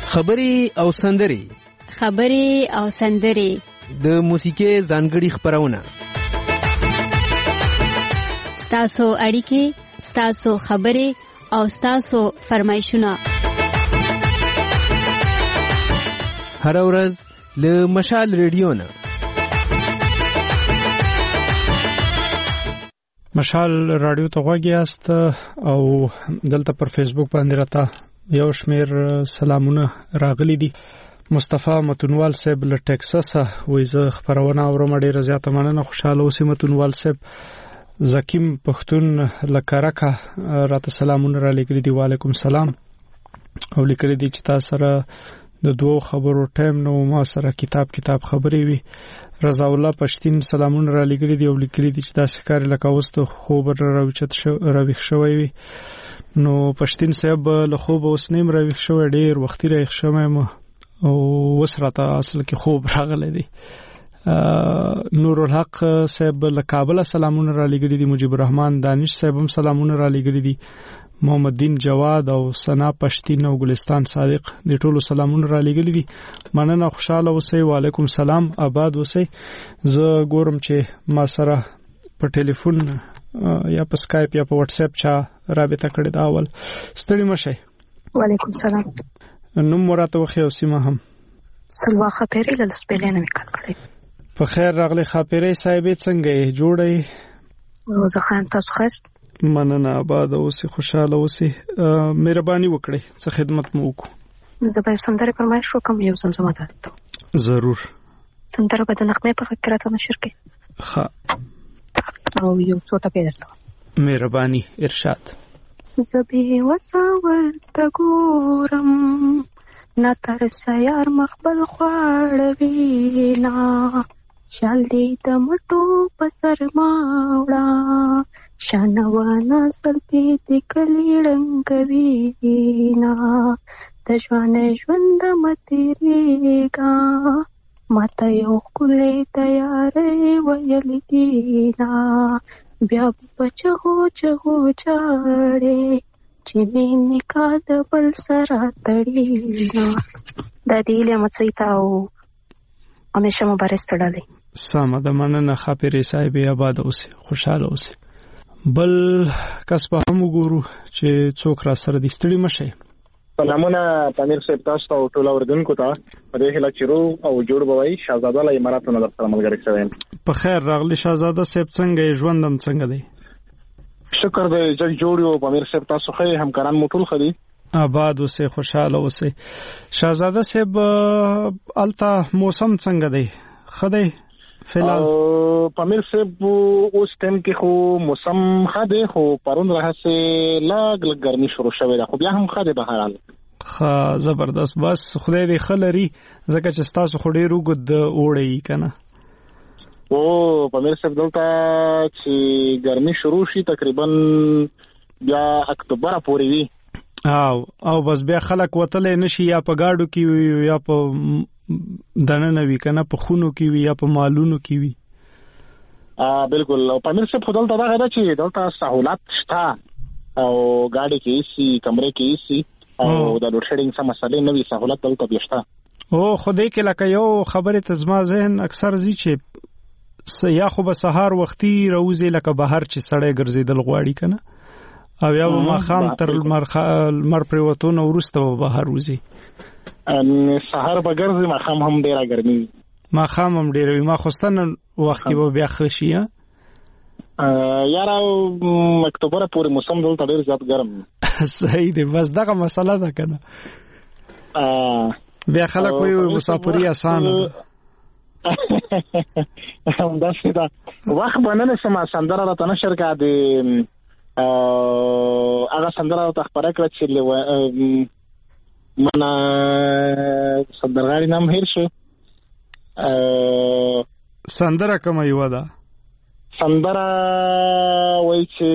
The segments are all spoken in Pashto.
خبرې او سندرې د موسیقۍ ځانګړي خبرونه، ستاسو اړیکې، ستاسو خبرې او ستاسو فرمایشونه هر ورځ له مشال ریډیو نه. مشال رادیو ته غوږ یاست او دلته پر فیسبوک باندې راته یو شمیر سلامونه راغلي دي. مصطفی متونوال صاحب له ټکساس وایي زه خبرونه اورم، ډیره زیاته مننه، خوشاله اوسئ متونوال صاحب. زکیم پښتون له کارکه راته سلامونه را لګري دي، وعلیکم سلام، او لیکلي دي چې تاسو سره د دوه خبرو ټایم نو ما سره کتاب خبرې وي. رضا الله پښتين سلامونه را لګري دي او لیکلي دي چې تاسو ښکار لکه وسته خوب راويخ شوی وي. نو پښتين صاحب له خوب اوس نیم راويخ شوی، ډیر وختي راويخ شوی او وسرته اصل کې خوب راغلی دی. نور الحق صاحب له کابل سلامونه را لګري دي، مجيب الرحمن دانش صاحب هم سلامونه را لګري دي، محمد دین جواد او سنا پښتين او ګلستان صادق د ټولو سلامونه را لګري دي. مننه، خوشاله اوسئ، وعلیکم سلام، آباد اوسئ. زه ګورم چې ما سره په ټلیفون یا په سکایپ یا په واتس اپ چا رابطه کړې دا اول. ستړي مشه. وعلیکم سلام. نوم مراته وخی او سیمه هم سلوا خپيري له سپیلنه میکال کړی. په خیر راغلی خپيري صاحب، څنګه یې جوړی؟ زه خام تاسو خست. مننه، آباد اوسئ، خوشاله اوسئ، مهرباني وکړئ، څه خدمت مو وکړو. زه به سندره فرمایش وکم، یو زمزمه ده. ضرور. سندره به د نغمه په فکرته نشر کې. ها. او یو څه ته پیدا. مهرباني، ارشاد. زبې وساور تګورم نا تر سیار مخبل خواړوینا شال دې د مټو پسر ماوړه شانوانا سلپې د کلی رنگوینا د ژوند متریګا ماته یو کله تیارې ویل دینا بیا بچو چاړې چې مینې کا د بل سره تړینا. د دې له مڅیتا او همیشه مبارک ستړلې. سمه ده، مننه خپيري صاحب، آباد اوسئ، خوشاله اوسئ. بل کس په هم وګورو چې څوک را سره دي. ستړي مشه. سلامونه پامیر صاحب، تاسو ته ټول اوردونکو ته په دې هله چې رو او جوړ بوي. شاهزاده له اماراتو نه درته ملګری شوم. په خیر راغلی شاهزاده صاحب، څنګه ژوندم څنګه دی؟ شکر دی چې جوړ یو پامیر صاحب، تاسو خې همکاران مو ټول خدي. آباد اوسئ، خوشاله اوسئ. شاهزاده صاحب الته موسم څنګه دی؟ خدای فلال پامیر صاحب اوس ټیم کې خو موسم خدای، خو پرون راځي لاګ ګرمي شروع شوه ده، خو بیا هم خدای بهرال زبردست. بس خدای دې خلري ځکه چې تاسو خو ډېر وګد اوړی کنه. او پامیر صاحب دلته چې ګرمي شروع شي تقریبا بیا اکتوبر پورې وي او بس بیا خلک وتلې نشي، یا په گاډو کې وي یا په دننه وی کنه، په خونو کې وی یا په مالونو کې وی. بالکل. او پامیر صاحب خدای ته دا غواړي چې دلته سہولت شته او گاډي کې سي، کمرې کې سي، او د لوډ شیډینګ سم مسلې نه وي، سہولت دلته بيشته. او خدای کې لکه یو خبره تزما ذهن اکثر زی چې یا خو به سهار وختي روزي لکه بهر چې سړی ګرځیدل غواړي کنه، او یا به ماخام تر مر پروتون ورسته به بهر وزي. سهار بغیر زما خام هم ډیره ګرمي، ما خام هم ډیره ما خوستن وخت کې به بیا خشي. یاره اکتوبر پورې موسم دلته ډیر زیات ګرم. صحیح دی، بس دغه مسله ده کنه. بیا خلک وي مسافري اسانه ده. همدا څه وخت باندې سم سندره را تنشر کا دي هغه سندره ته خبره کړ چې منا سندرغاړي نام هیر شو. سندره کوم یو ده؟ سندره وای چې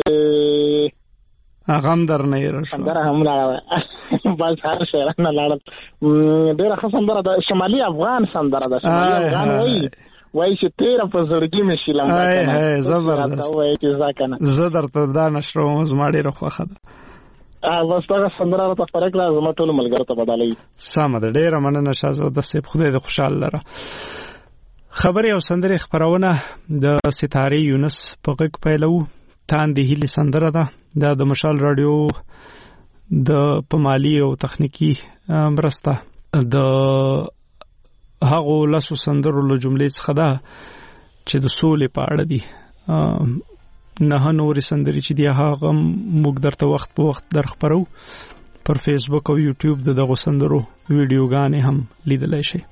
هغه هم در نه یره شو. سندره هم لا بس هر شي نه لاړ. ډیره ښه سندره ده، شمالي افغان سندره ده. شمالي افغان وای چې تیر په زړګي مې شیلم. زبردست. وای چې ځکه زه درته دا نشروم، زما ډیره خوښه ده. بس دا سندره راته فرق لا زما ټول ملګرو ته بدلای. سم ده، ډیره مننه شاه د سیب، خدای د خوشاله لره. خبري او سندري خبرونه د ستاره یونس په غږ پیلو. تان دی هلی سندره ده د مشال رادیو د پمالي او تخنیکی مرسته د هغه لاسو سندرو له جملې څخه ده چې د سولې په اړه دي. نه نورې سندري چې دی هغه موږ درته وخت په وخت درخبرو پر فیسبوک او یوټیوب دغه سندرو ویډیوګانې هم لیدلای شئ.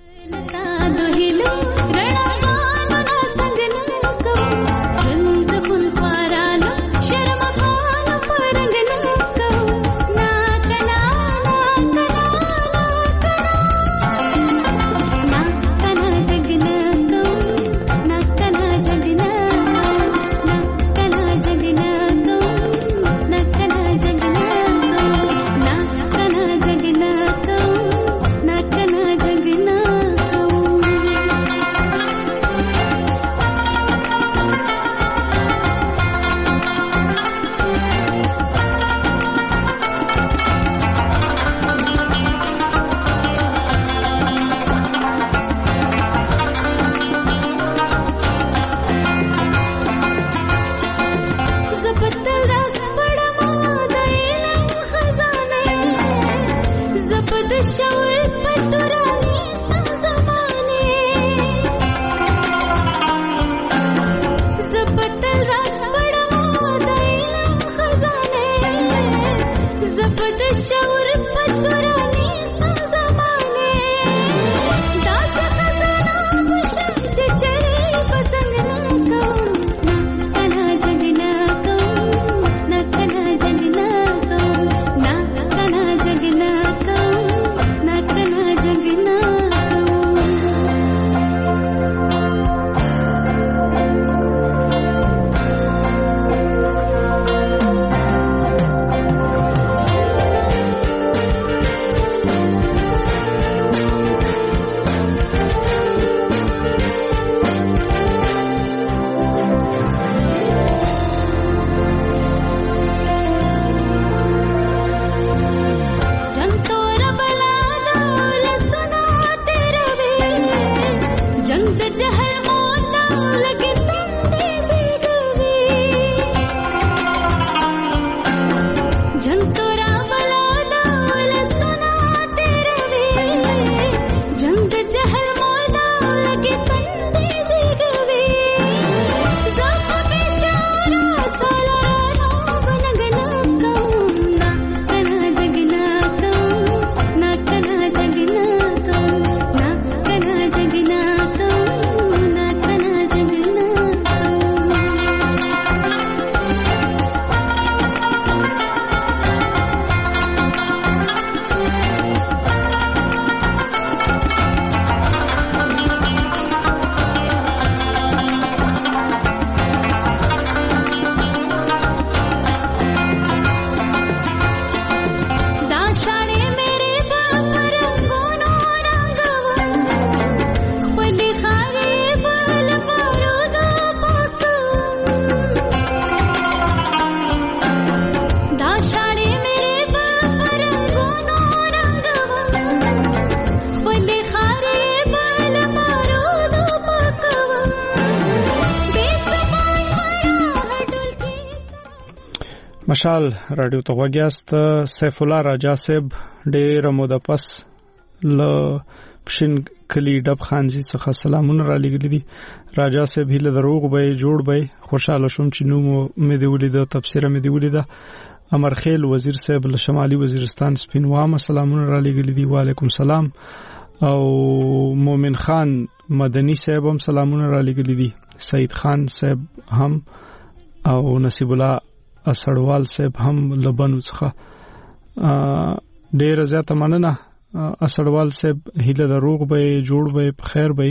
مشال رادیو ته وګیاست. سیف الله راجا صاحب ډېر موده پس ل پښین کلی ډب خانزي څخه سلامونه را لګل دي. راجا صاحب هله دروغ به جوړ به خوشاله شوم چې نو مې دی ولید تفسیر مې دی ولید. امرخیل وزیر صاحب له شمالي وزیرستان سپینوام سلامونه را لګل دي. وعلیکم سلام. او مومن خان مدني صاحب هم سلامونه را لګل دي. سید خان صاحب هم او نصیب الله اسړوال صاحب هم لبنو څخه ډیر زیاته مننه. اسړوال صاحب هله دروغ به جوړ به خیر به.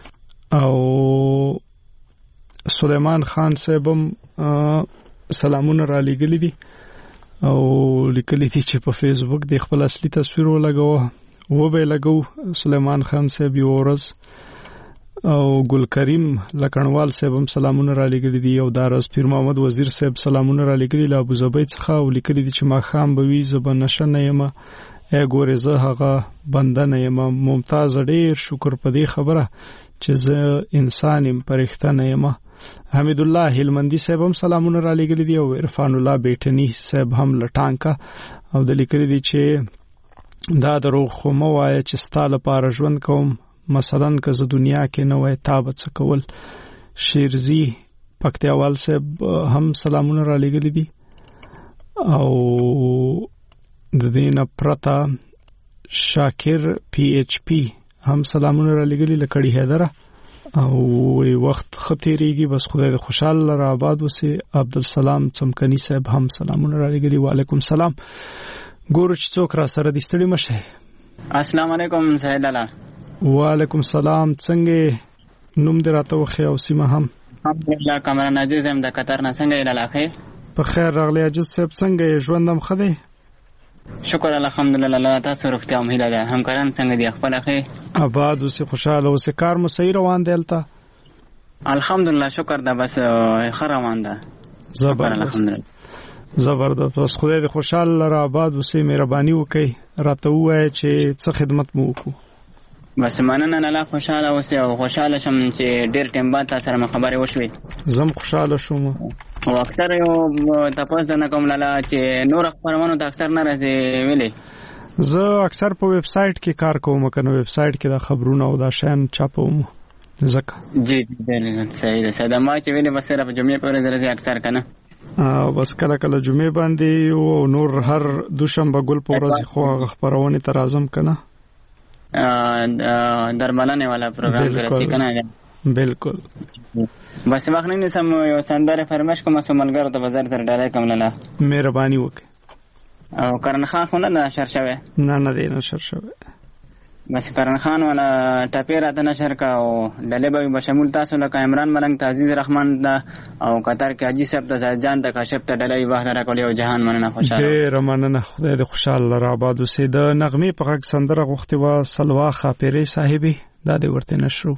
او سلیمان خان صاحب هم سلامونه را لګل دي او لیکلي دي چې په فیسبوک د خپل اصلي تصویر ولګو و به لګو. سلیمان خان صاحب یو ورځ او ګل کریم لکنوال صاحب هم سلامونه را لګړي دي او دارس پیر محمد وزیر صاحب سلامونه را لګړي له ابو ظبي څخه او لیکلي دي چې ما خام بوي زبن نشنه یم ګورې زه هغه بنده نه یم. ممتاز ډیر شکر په دې خبره چې زه انسان یم پرښتنه نه یم. حمید الله هلمندي صاحب هم سلامونه را لګړي دي او عرفان الله بیٹنی صاحب هم لټانکا او د لیکلي دي چې دا دروغ خو مو وایي چې ستاله لپاره ژوند کوم مثلا که زه دنیا کې نه وای تا به څه کول. شیرزی پکتیاوال صاحب هم سلامونه را لګړي دي او د دې نه پرته شاکر پی ایچ پی هم سلامونه را لګړي لکړی حیدر او وخت خطیریږي بس خدای دې خوشاله لره آباد وسی. عبدالسلام چمکنی صاحب هم سلامونه را لګړي. وعلیکم سلام. ګورو چې څوک را سره دي ستړي مشه. السلام علیکم سید الله. وعلیکم سلام. څنګه نوم دې راته وخی او سیمه هم؟ الحمدلله کامران عزیز هم د قطر نه. څنګه یې لاله؟ په خیر راغلی عزیز صاحب. څنګه ژوندم خدای؟ شکر الحمدلله. الله تاسو روغتیا هم هیله ده. همکاران څنګه دي؟ خپل اخی آباد اوسې خوشاله اوسې. کار مو صحیح روان دی البته؟ الحمدلله شکر ده. بس ښه روان ده. زبردست. بس خدای دې خوشاله لره آباد اوسې. مهرباني وکړئ راته ووایه چې څه خدمت مو وکړو. بس مننه. الله خوشاله اوسې او خوشاله شم چې ډیر ټیم بعد تاسو سره خبرې وشوي. زم خوشاله شوم او اکثر یو تاسو نه کوم لاله چې نور خبرونه ته اکثر نه راځي ویلي. زه اکثر په ویب سټ کې کار کوم کنه ویب سټ کې د خبرونو او د شین چاپوم زکه. جی بالکل صحیح ده. ساده ما چې ویلي بس را په جمعې پر ورځ اکثر کنه بس کله کله جمعې باندې او نور هر دوشنبه ګل په ورځ خو خبرونه تر اعظم کنه درملانه والا پروګرام درسي کنه. بالکل. بس وخت نه سم یو سندره فرمایش کوم سملګر ته بازار تر ډالای کوم لاله. مهرباني وکړه. او کرن خان خو نه نشر شوه؟ نه دی نشر شوه. بس کرن خان ولا ټاپی راته نشر کا او ډلې به شمول تاسو لکه عمران ملنګ تعزیز رحمان دا او قطر کې حاجی صاحب ته جان د کاشف ته ډلې واه درا کولې او جهان مننه خوشاله. ډېر مننه. خدای دې خوشاله را آباد اوسې. د نغمې په غږ سندره غوښتي وا سلوا خاپيري صاحبي دا دې ورته نشرو.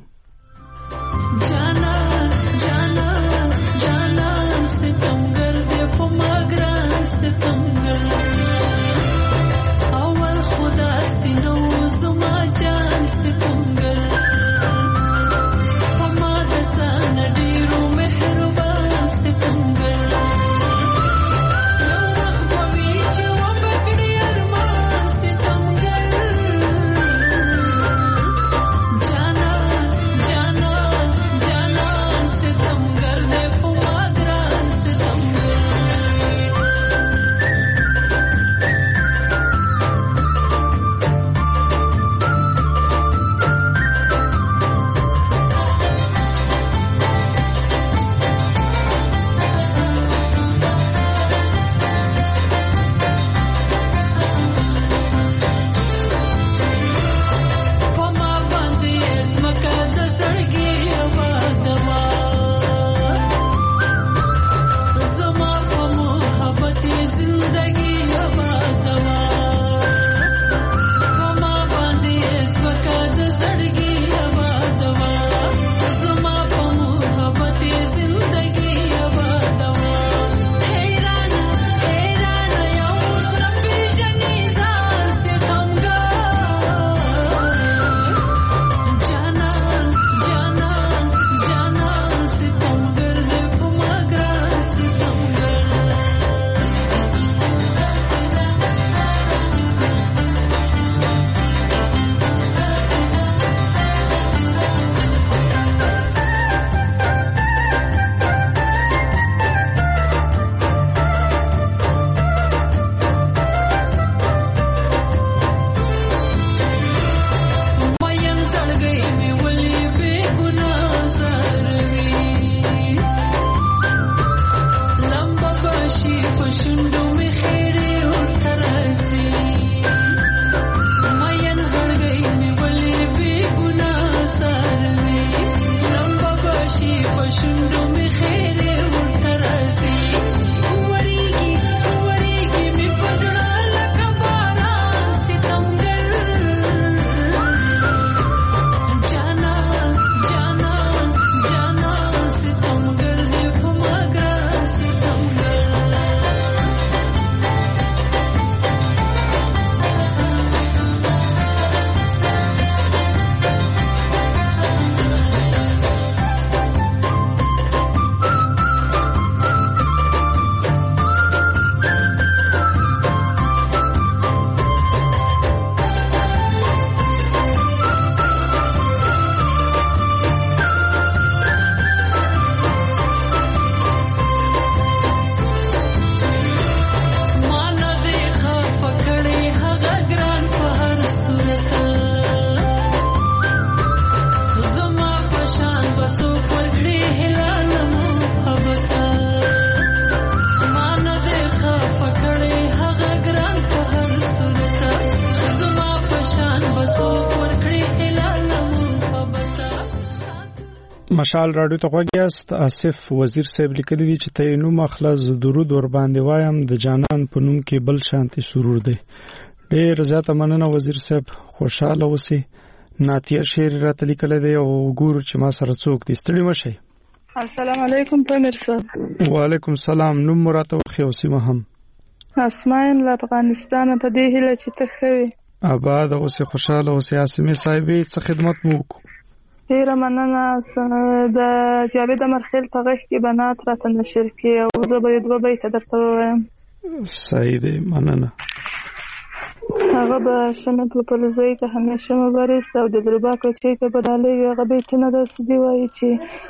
مشال رادیو ته غوږیاست. آصف وزیر صاحب لیکلی دی چې ته نو مخلص درود ور باندې وایم د جانان په نوم کې بل شانتي سرور دی. ډېر زیاته مننه وزیر صاحب، خوشاله اوسئ. ناتیه شعر راته لیکلی دی او ګورو چې ما سره څوک دی. ستړي مشئ. السلام علیکم پامیر صاحب. وعلیکم السلام. نوم مراته وخی او سیمه هم. اسماعیل له افغانستان په دې هیله چې ته ښه وي. آباد اوسئ، خوشاله اوسئ. اسمه صاحبې څه خدمت مو وکړو؟ ډېره مننه. د جاوید امرخیل په غږ کې به نعت راته نشر کړي او زه به یې 2 بیته درته ووایم. صحیح دی، مننه. هغه به شمه پلپلزۍ ته همیشه مبارست او د دربا کوچۍ ته به ډالۍ وي. هغه بیتونه داسې دي وایي چې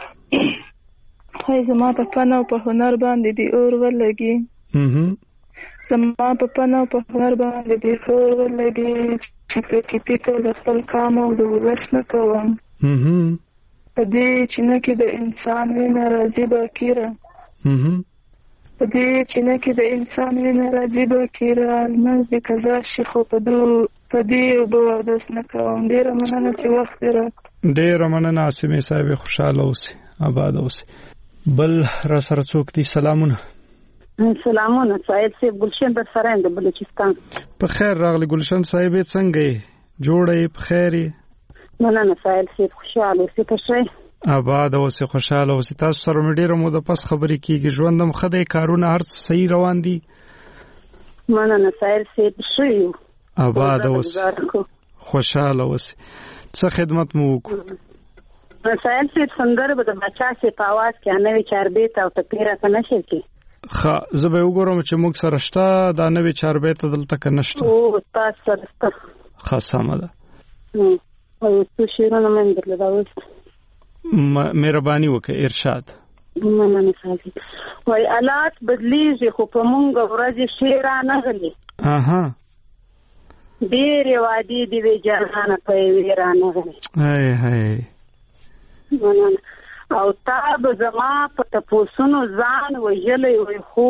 هی زما په فن او په هنر باندې دې اور ولګي، زما په فن او په هنر باندې دې اور ولګي چې پکې پیکه د خپل کام او د ولس نه کوم. په دې چینه کې د انسان وینه راځي باکیره، په دې چینه کې د انسان وینه راځي باکیره، لمونځ دې قضا شي خو په دې اوبه اودس نه کوم. ډېره مننه چې وخت دې راکړ. ډېره مننه اسمه صاحب، خوشاله اوسئ، آباد اوسئ. بل را سره څوک دی؟ سلامونه. سلامونه سعید صاحب، ګلشن در سره د بلوچستان. په خیر راغلی ګلشن صاحب، څنګه یې؟ جوړه یې؟ په خیر یې؟ مننه سعید صاحب، خوشاله اوسئ. په ښه آباد اوسئ، خوشاله اوسئ. تاسو سره مې ډېره موده پس خبرې کېږي. ژوندم ښه دی؟ کارونه هر څه صحیح روان دي؟ مننه سعید صاحب، ښه یو. آباد اوسئ، خوشاله اوسئ. څه خدمت مو وکړو؟ سعید صاحب سندره به د بچا سي په आवाज کې نوې چاربیت او تپیره کنه شي کی. ښه، زه به وګورم چې موږ سره شته دا نوې چاربیت دلته کنه شته. او تاسو سره شته. ښه، سمه ده. او څه شیرونه من درلود اوس. مهرباني وکړئ. ارشاد. مننه سعید. وای آلات بدلیږي خو په مونږ ورځې شیرا نه غلي. اها. ډېرې وادي دی وی جهانه په ویرا نه غلي. هاي هاي. مننه. او تا به زما په تپوسونو ځان وژلی وای خو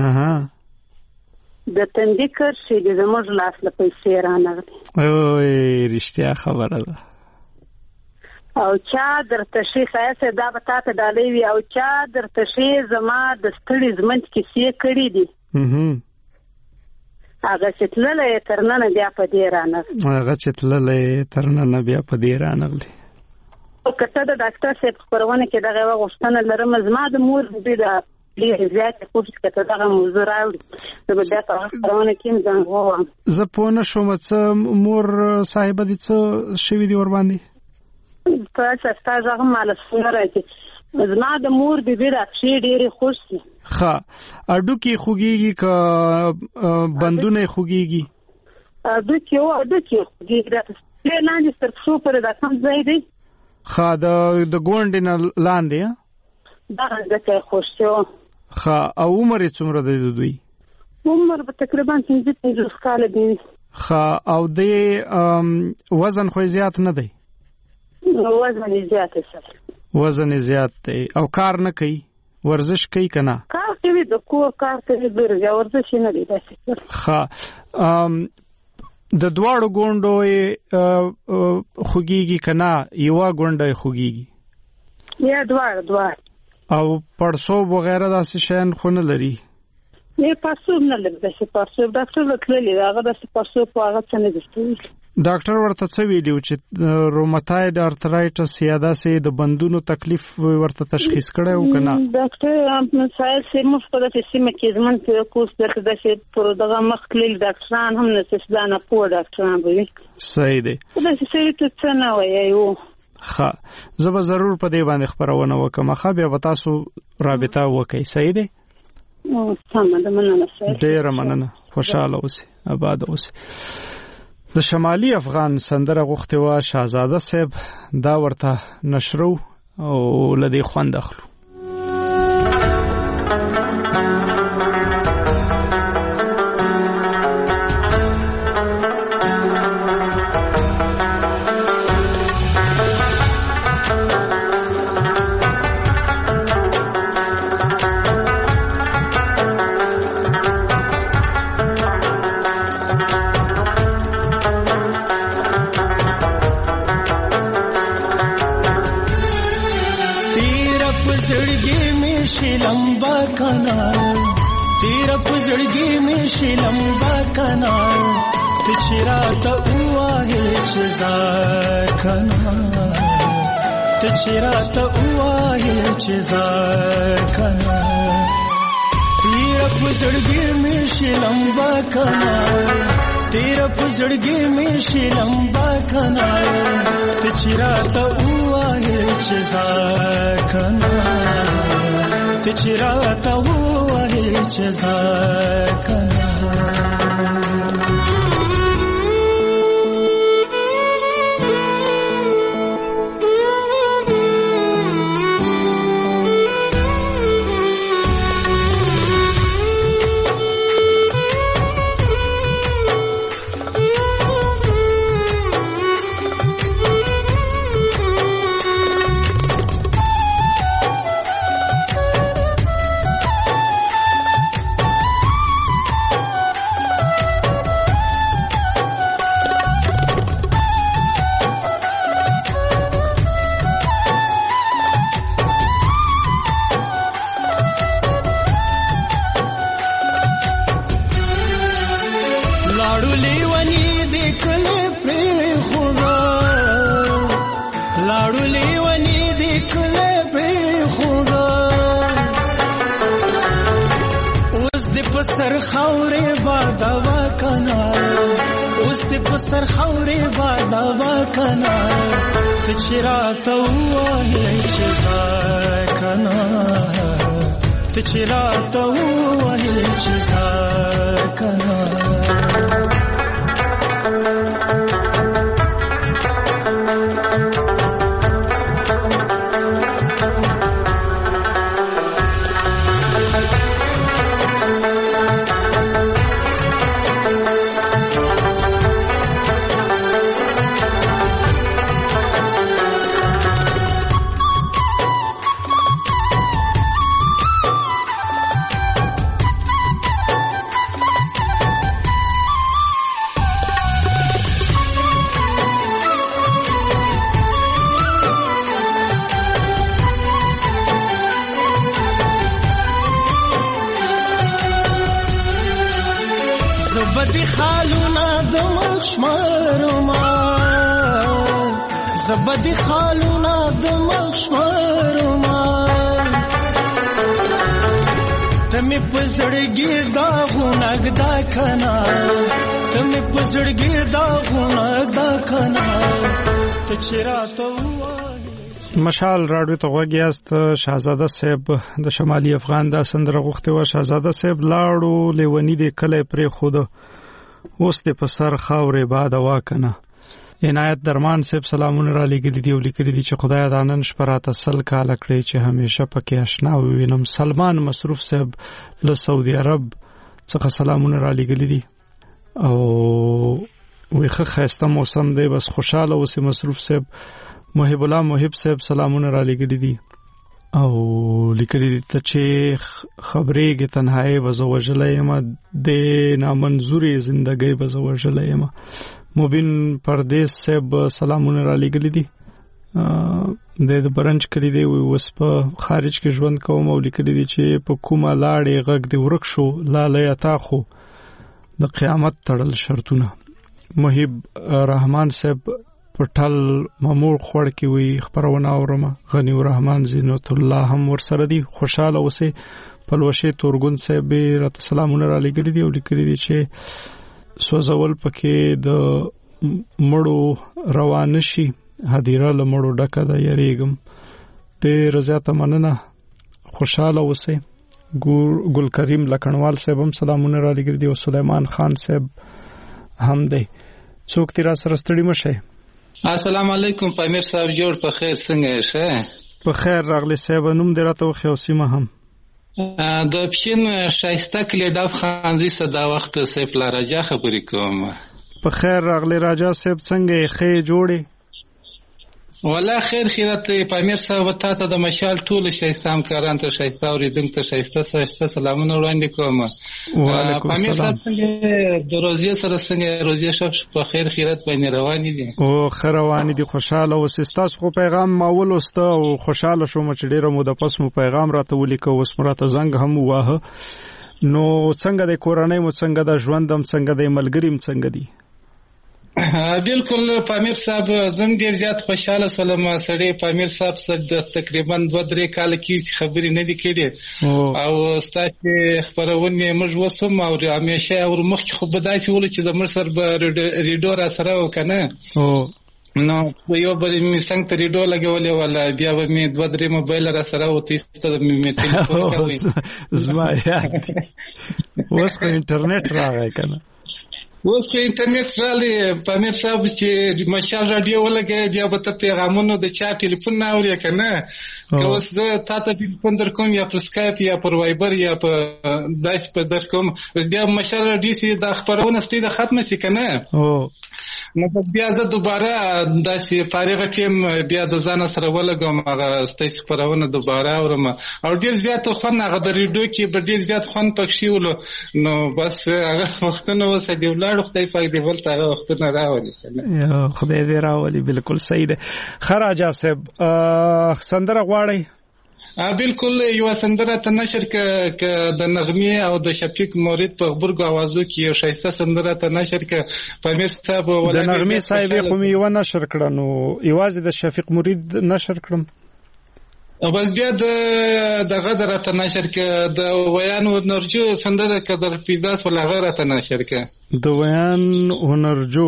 د تندې کرښې د زموږ لاس له پیسې رانغلې. اوی رښتیا خبره ده. او چا درته ښې ښایسته دا به تا ته ډالۍ وي او چا درته ښې زما د ستړي ژوند کیسې کړي دي. هغه چې تللی تر ننه بیا په دې رانغلې. هغه چې تللی تر ننه بیا په دې رانغلې. که ته د ډاکټر صاحب خپرونه کې دغه یوه غوښتنه لرم، زما د مور د دوی د ډېرې زیاتې کوشش که ته دغه موضوع راوړي زه به بیا په هغه خپرونه کې هم زنګ ووهم. زه پوه نه شوم څه مور صاحبه دې څه شوي دي ورباندې؟ تاسو ستا غږ هم مالسونه راځي. زما د مور د دوی دا پښې ډېرې خوږ دي. ښه، هډوکي خوږېږي که بندونه یې خوږېږي؟ هډوکي خوږېږي. دا پښې لاندې تر پښو پورې دا کوم ځای دی؟ ښه، د ګونډې نه لاندې دغه ځکه یې خوښ شو. ښه، او عمر یې څومره دی د دوی؟ عمر به تقریبا 50 کاله دی. ښه، او د وزن خو زیات نه دی؟ وزن یې زیات دی. وزن یې زیات دی. او کار نه کوي؟ ورزش کوي که نه؟ کار کوي، د کور کار کوي، ګرځي، ورزش یې نه دی داسې. ښه، د دواړو ګونډو خوږېږي که نه یوه ګونډه یې خوږېږي؟ یا دواړه. او پړسوب وغیره داسې شیان خو نه لري؟ نه، پړسوب نه لري. داسې پړسوب ډاکټر ورته تللی دی، هغه داسې پړسوب په هغه څه نه دي ستوي. ډاکټر ورته څه ویلي و چې روماتاید ارترایټس یا داسې د بندونو تکلیف ورته تشخیص کړی و که نه؟ ډاکټر سایل صاحب موږ په داسې سیمه کې زموږ په کورس درته داسې پر دغه مخ تللي ډاکټران هم نشته چې دا ناپوه ډاکټران به وي. صحیح دی. داسې سړي ته څه نه وایي و. ښه، زه به ضرور په دې باندې خپرونه وکړم. ښه، بیا به تاسو رابطه وکړئ. صحیح دی؟ سمه ده، مننه صاحب. ډېره مننه، خوشحاله اوسئ، آباد اوسئ. د شمالي افغان سندره غوښتې وه شهزاده صاحب، دا ورته نشرو او له دې خوند اخلو. شلمبا کنا تیر پزړګي می شلمبا کنا ته چیرته وایې چې ځکنا ته چیرته وایې چې ځکنا تیر پزړګي می شلمبا کنا تیر پزړګي می شلمبا کنا ته چیرته وایې چې ځکنا ته چیرته وایې چې ځکنا سر خاورې بادوا کنا اوس دې په سر خاورې بادوا کنا ته چیرته وایې چې ځکنا ته چیرته وایې چې ځکنا زبدي خالونه د مخشمرما زبدي خالونه د مخشمرما تمه پزړګي دا غونګ دا کنا تمه پزړګي دا غونګ دا کنا ته چیرته مشال راډیو ته غوږیاست. شاهزاده صاحب د شمالي افغان دا سندره غوښته و. شاهزاده صاحب لاړو لیونی د کله پرې خود اوس د پسر خاورې باد واکنه. عنایت درمان صاحب سلامونه را لګیدي دی او لیکلي دي چې خدای د نن شپراته سل کال کړی چې همیشه پکې آشنا وینم. سلمان مصروف صاحب له سعودي عرب څخه سلامونه را لګیدي دي او ویخه خسته موسم دی بس خوشاله اوسې مصروف صاحب. محب الله محب صاحب سلامونه را لګیدي دي او لیکلي دي ته چې خبرېږي تنهایی وزوجلې ما د نامنظوري زندګۍ وزوجلې ما. مبین پردیس صاحب سلامونه را لګیدي دي د برنج کړی دی اوس په خارج کې ژوند کوم او لیکلي دي چې په کومه لاړې غږ دی ورک شو لاله تا خو د قیامت تړل شرطونه. محب رحمان صاحب پټل مامور خور کې وی خبرونه اورمه. غنی الرحمن زینت الله هم ورسره دي خوشاله اوسه. پلوشه تورګون صاحب رات سلامونه را لګیدي دي او لیکلي دي چې سوزول پکې د مړو روان شي هدیره لمړو ډکه ده یریګم. ډېر زیاته مننه خوشاله اوسه. ګل کریم لکنوال صاحب هم سلامونه را لګیدي دي او سلیمان خان صاحب هم دی. څوک تیرا سره ستړي مشه. السلام علیکم پامیر صاحب جوړ په خیر څنګه شه؟ په خیر راغلی صاحب. نوم دې راته وخیو سیمه هم د پښین شایسته کلی ډاف خانزي صدا وخت صاحب لا راجا خبرې کوم. په خیر راغلی راجا صاحب څنګه خې جوړې؟ والله خیر خیرت پامیر صاحب ته ته د مشال ټول شایسته همکاران ته شایسته اوریدونکو ته شایسته سلامونه وړاندې کوم. پامیر صاحب څنګه د روزي سره څنګه روزي شپ په خیر خیرت باندې روان دي؟ او خیر روان دي، خوشاله او سستاس خو پیغام ما ولوسته او خوشاله شوم چې ډیره مو د پس مو پیغام راته ولیکو، اوس مراته زنګ هم واه. نو څنګه د کورنۍ مو څنګه د ژوندم څنګه د ملګریم څنګه دي؟ بالکل پامیر صاحب زم ډیر زیات خوشاله سلام سړی پامیر صاحب سره تقریبا 2-3 کال کې خبرې نه دي کړې او ستاسو خبرونه موږ وسم او همیشه او مخکې خو بدایي ول چې د مر سره به ریډو را سره وکنه نو یو بل می څنګه ته ریډو لګولې ولا بیا به می 2-3 موبایل را سره و تیسته می ټلیفون کوي زما یا اوس کو انټرنیټ راغی کنه، اوس په انټرنیټ رالی پامیر صاحب چې مشال رادیو ولګي بیا به ته پیغامونو د چا ټلیفون نه اوري کنه که اوس زه تاسو ټلیفون درکوم یا پر اسکایپ یا پر وایبر یا په داس په درکوم بیا مشال رادیو سي د خبرونه ستې د ختمه سي کنه نو بیا زه دوباره داسې فارغه ټیم بیا د ځان سره ولګم هغه ستاسو خبرونه دوباره اورم او ډیر زیات خوند هغه د ریډیو کې به ډیر زیات خوند پکښې ولو نو بس هغه وختونه وسه دی ولاړ خدای پاک دی ولته هغه وختونه راولي یا خدای دې راولي. بالکل صحیح ده. خراجه صاحب سندره غواړي؟ بالکل یو سندره ته نشر ک د نغمه او د شفیق مورید په خبرګو اوازو کې یو شایسته سندره ته نشر ک پامیر صاحب ولې د نغمه صاحب خو می و نشر کړه نو ایوازې د شفیق مورید نشر کړم او بس بیا د غدر ته نشر ک د ویان ونرجو سندره ک در پیداس ولا غره ته نشر ک د ویان ونرجو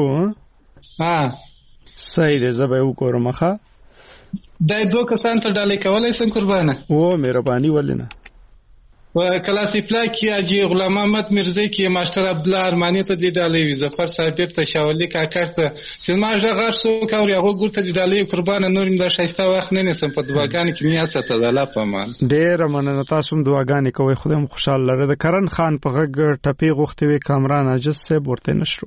صحیح ده زبې وکړم ښه دای دوه کسان ته ډالې کولای سم قربانه او مهرباني ولنه و کلاسی پلاکی اجي غلام محمد مرزي کې ماستر عبد الله ارماني ته دی ډالې وي ظفر صاحب ته شاولي کاکړه چې ما ژغار سو کاوري هغه ګورته دی ډالې قربانه نورم د شایسته وخت نه نسم په دواګان کې نیت ته الله پمان ډېر مننه تاسو هم دواګانې کوي خدای خوشاله لره. د کرن خان په غږ ټپي غوښتي وي کامران عجز صاحب ورته نشرو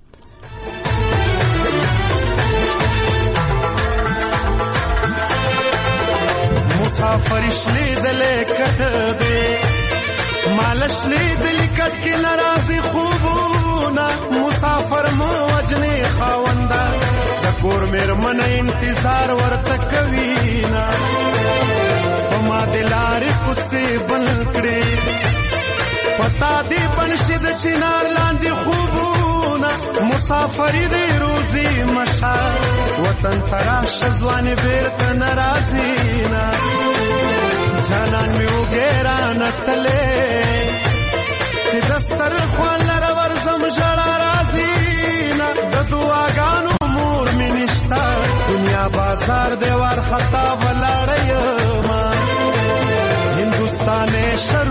مسافرش لیدلې کټ دې مالش لیدلې کټ کې ناراضي خوبونه مسافر مو وجنې خاوندا د کور مېرمن انتظار ورته کوي نا ما دلار کوڅه بل کړې پتا دې بنشد چنار لاندې خوبونه مسافر دې روزي مشا وطن تراش ځوان بیرته ناراضي نا جانان می وګرا نتلې چې دستر خوان لر ورزم جړا راځي نا د دعاګانو مور می نشتا دنیا بازار دیوار خطا ولاړې ما هندوستان شرو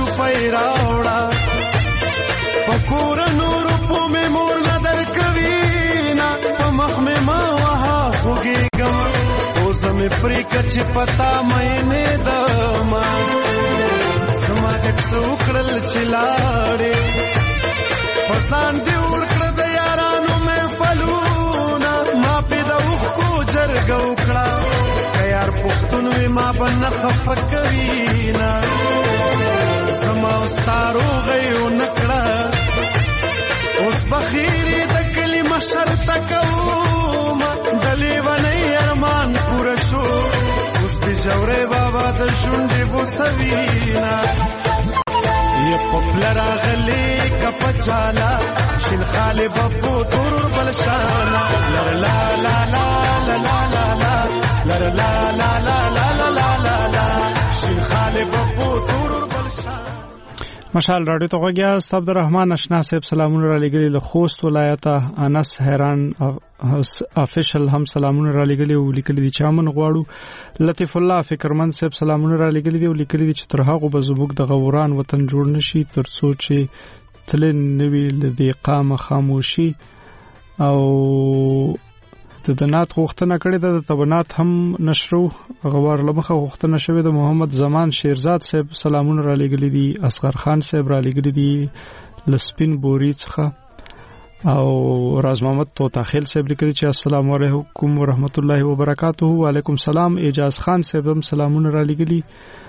پیراوړه پکور نور په می مور نظر کوي نا په مخ می ما وها خوږي ګم او زم پرې کچ پتا مې نه دما سما د ټوکړل چلاړې پسان دی ورکړه د یارانو مې فلونا ما پیدا وخو جرګو کړه کيار پښتون وي ما بن خفقوي نا سما استارو غيو نکړه اوس بخیری د کلمه شرط کوم دلی ونی ارمان پورا شو اوس د جوړې بابا د شونډې بوسوینا یې پپلرا غلی کپچالا شین خاله بپو تور بلشانا لا لا لا لا لا لا لا لا لا لا لا لا لا لا شین خاله بپو تور بلشانا. مشال رادیو ته غوږی است. عبدالرحمن اشنا صاحب سلامونه را لګلی له خوست ولایت. انس حیران افیشل هم سلامونه را لګلی او لیکلی دي چې امن غواړو. لطیف الله فکرمن صاحب سلامونه را لګلی دي او لیکلی دي چې تر هغه به زموږ د غوران وطن جوړ نشي تر څو چې تل نوی لدی قامه خاموشي او د نات غوښتنه کړې ده. د تبنات هم نشرو غوار لمخه غوښتنه شوې ده. محمد زمان شیرزاد صاحب سلامونه را لګلې دي. اصغر خان صاحب را لګلې دي لسپین بوري څخه او راز محمد توتاخیل صاحب لیکلي چې السلام علیکم ورحمت الله وبرکاته. وعلیکم السلام. اعجاز خان صاحب هم سلامونه را لګلي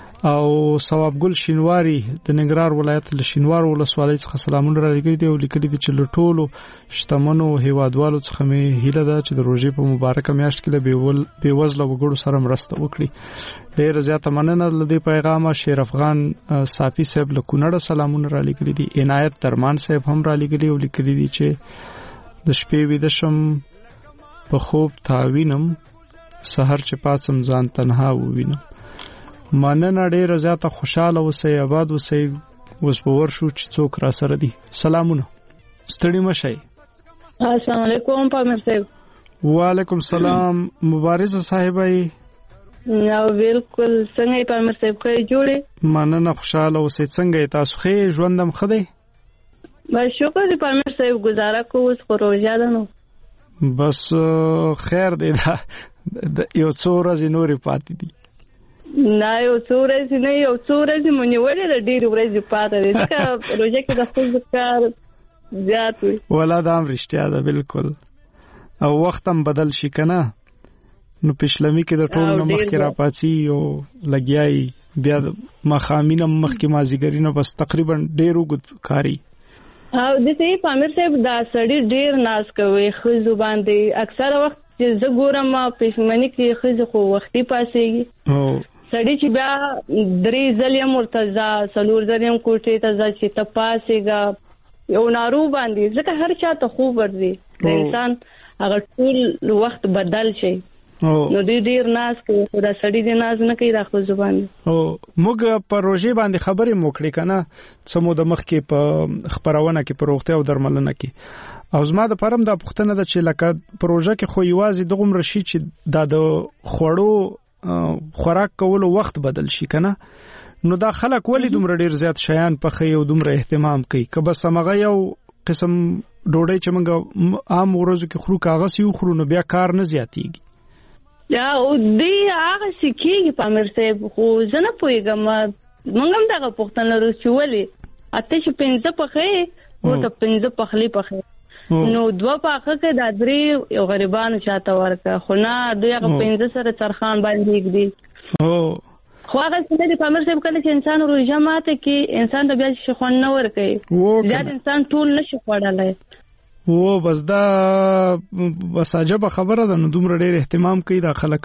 او ثواب ګل شینواری د ننګرهار ولایت له شینوار ولسوالۍ څخه سلامونه را لګلي دي او لیکلي دي چې له ټولو شتمنو هیوادوالو څخه مې هیله ده چې د روژې په مبارکه میاشت کې له بېوزله وګړو سره مرسته وکړي. ډېره زیاته مننه له دې پیغامه. شیر افغان صافي صاحب له کونړه سلامونه را لګلي دي. عنایت درمان صاحب هم را لګلي او لیکلي دي چې د شپې ویده شم په خوب تاوینم سحر چې پاڅم ځان تنها ووینم. مننه ډېره زیاته خوشاله اوسئ آباد اوسئ. اوس به ورشو چې څوک را سره دي. سلامونه ستړي مشئ. السلام علیکم پامیر صاحب. وعلیکم السلام. مبارزه صاحبای نو بالکل څنګه پامیر صاحب خو جوړه. مننه خوشاله اوسئ. څنګه تاسو خې ژوندم خدای؟ بس شکر دې پامیر صاحب گزاره کو اوس پروژه ده نو بس خیر دی دا یو څو ورځې نورې پاتې دي. نه یو څو ورځې نه یو څو ورځې مونږ ولې د ډېر ورځې پاتې دي ځکه پروژه کې د خپل کار زیات وي. ولا دا هم رښتیا ده بالکل. او وخت هم بدل شي کنه نو پښلمی کې د ټول نه مخکې را پاتې او لګیای بیا مخامینه مخکې مازیګرینه بس تقریبا ډېر وګد کاری. او د دې پامیر صاحب دا سړی ډېر ناز کوي خو زبان دی اکثر وخت چې زه ګورم پښمنۍ کې خو خو وختي پاسېږي. سړی چې بیا درې ځلې مرتضی څلور ځلې کوټې ته ځي چې ته پاسېږي یو نارو باندې ځکه هر چا ته خوب ورځي د انسان هغه ټول وخت بدل شي. نو ډېر ناز کوي خو دا سړی دې ناز نه کوي دا خو زبان. او موږ په روژې باندې خبرې مو کړې کنه څه مو د مخکې په خبرونه کې په روغتیا او درملنه کې او زما د پرم دا پوښتنه ده چې لکه پروژه کې خو یوازې دغه رشي چې دا د خوړو خوراک کولو وخت بدل شي کنه نو دا خلک ولې دومره ډیر زیات شیان په خي او دومره اهتمام کوي که بس هغه یو قسم ډوډۍ چې موږ عام ورځو کې خورو کاغذ یو خورو نو بیا کار نه زیاتیږي. یا او دې هغه سکیږي پامیر صاحب خو زه نه پوهېږم موږ هم دغه پوښتنه لرو چې ولې اته چې 15 پخې او ته 15 پخلی پخې نو 2 پخه کې دا درې یو غریبانو چاته ورکه خو نه دوی هغه 15 سره ترخان باندې کېږي. خو هغه څنګه د پامیر صاحب کله چې انسان روزه ماته کې انسان د بیا شي خون نه ورکوي زیات انسان ټول نشي خوړلای. و بس دا بس عجب خبره ده نو دومره ډېر اهتمام کوي دا خلک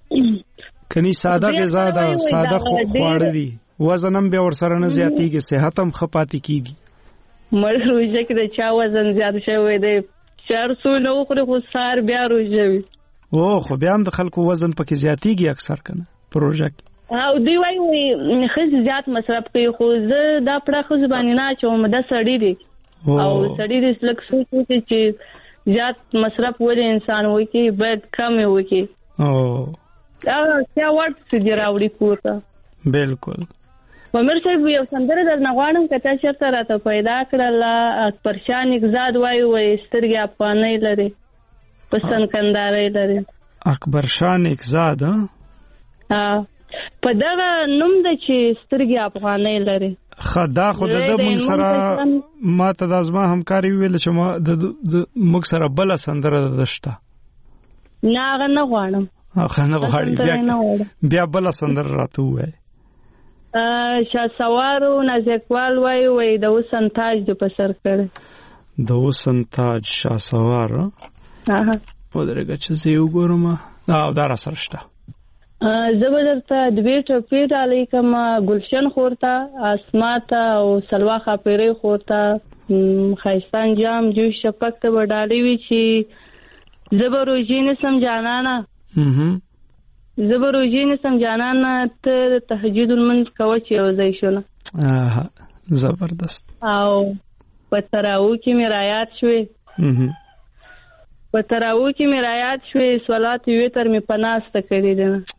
کني ساده غذا دا ساده خواړه دي وزن هم بیا ورسره نه زیاتیږي صحت هم ښه پاتې کیږي. مړ روزه کې د چا وزن زیات شوی دی 400 نو خو خو سار بیا روزه وي او خو بیا هم د خلکو وزن پکې زیاتیږي اکثر کنه پروژه کې او دی وایي خز زیات مصرف کوي خو زه دا پړه خو باندې نه چوم د سړی دی او سړی دې لکه سوچ چې زیات مصرف ولې انسان وایي چې باید کم وکړي او دا څه ورته دی راوړي کوته بالکل. پامیر صاحب یو سندره درنه غواړم کته چرته راته پیدا کړل پرشان اگزاد وایي سترګې افغانۍ لري پسند کنداري لري اکبر شان اگزاد په دغه نوم د چې سترګې افغانۍ لري خدا خود د موږ سره ما ته د ازما همکاري ویل چې ما د موږ سره بل سندره دشته نه هغه نه غواړم هغه نه غواړم بیا بل سندره راته وای شاسوارو نازکوال وای د وسن تاج د پسر کړ د وسن تاج شاسوار په درګه چې زه یو ګورم دا را سره شته زبردست دوی ټپی ډالې کما گلشن خورتا اسماتا او سلوا خاپيري خورتا خایستان جام جو شپک ته وډالې وی چې زبروجین سم جانانا زبروجین سم جانانا ته تهجد المنز کوچ یو ځای شونه زبردست او پتراو کې میرایات شوي په تراو کې مې رایات شوې صلات وتر مې پناسته کړې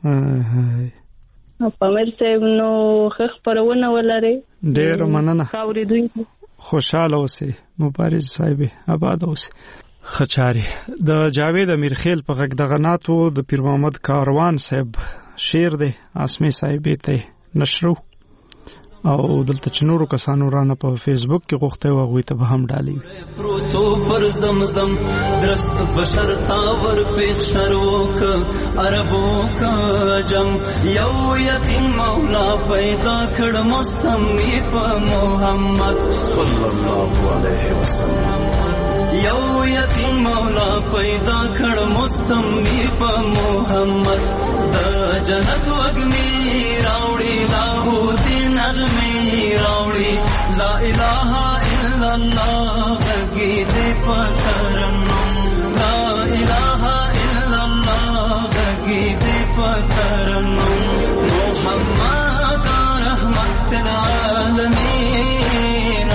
ده پامیر صاحب نو خخ پرونه ولري ډېر مننه خاورې خوشاله اوسئ مبارز صاحب آباد اوسئ. خچاري د جاوید امیرخیل په غږ د غناتو د پیر محمد کاروان صاحب شعر دی اسمه صاحب ته نشرو او دلته چې نورو کسانو رانه په فیسبوک کې غوښته و غوي ته به هم ډالي پروتو پر زمزم درست بشر تاور پیښ شروک عربو کا جم یو یتیم مولا پیدا کړ مسمی په محمد صلی الله علیه وسلم یو یتیم مولا پیدا کړ مسمی په محمد د جنت وګمی راوړي لاهوتی نغمه راوړي لا اله الا الله غږی دې پترنم لا اله الا الله غږی دې پترنم محمد رحمت العالمین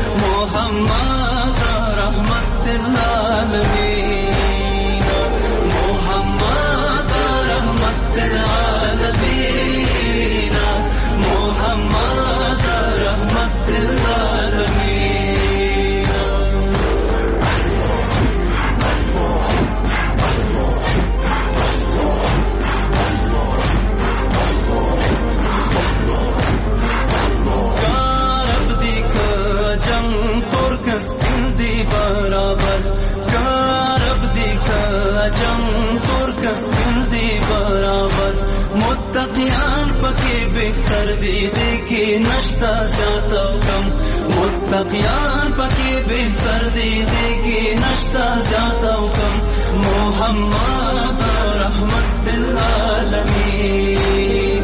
محمد رحمت العالمین محمد رحمت العالمین محمد رحمت العالمین کارب دی که جنگ ترکس دی برابر کارب دی که جنگ ترکس دی برابر متقیان پکې بهتر دي کې نشتا زیاته کم متقیان پکې بهتر دي کې نشتا زیاته کم محمد رحمت العالمین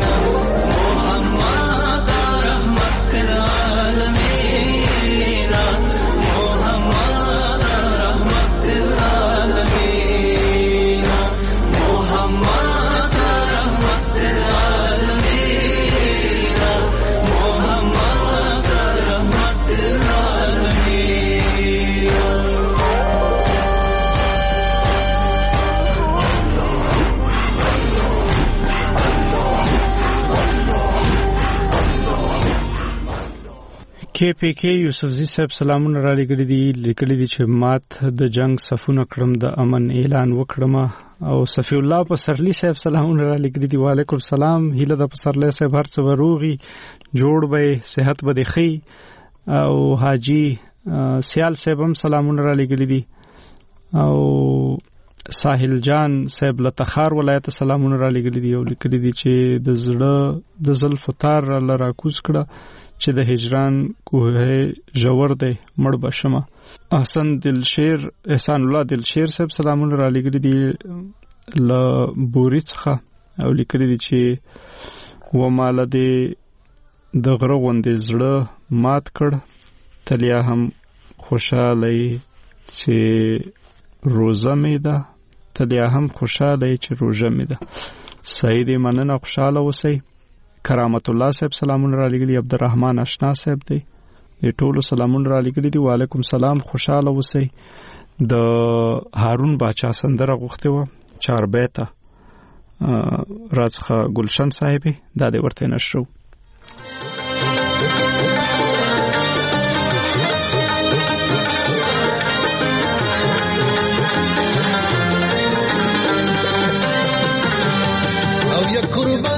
محمد رحمت العالمین محمد رحمت العالمین محمد رحمت العالمین محمد رحمت العالمین کې پی کې یوسفزي صاحب سلامونه را لګړي دي لیکلي دي چې مات د جنگ صفونه کړم د امن اعلان وکړم او صفی الله په سرلی صاحب سلامونه را لګړي دي وعلیکم السلام هیله د پسرلی صاحب هرڅ وروغي جوړ به صحت به دخی او حاجی سیال صاحب هم سلامونه را لګړي دي او ساحل جان صاحب لتخار ولایت سلامونه را لګړي دي او لیکلي دي چې د زړه د زلفطار لرا کوز کړه چې د هجران کوه جوړ دی مړ بشمه احسن دلشیر احسان الله دلشیر صاحب سلامونه را لګړي دي ل بوریڅخه او لیکلي دي چې و مال دې د غره غوندې زړه مات کړ تلیا هم خوشاله چې روزه مې ده تلیا هم خوشاله چې روزه مې ده سید مننه خوشاله اوسئ کرامت الله صاحب سلامونه را لګلي عبدالرحمن اشنا صاحب دی ټولو سلامونه را لګلي دي وعلیکم سلام خوشاله اوسئ د هارون باچا سندره غوښته و چار بیته راځخه گلشن صاحب دا دې ورته نشو او یا قربان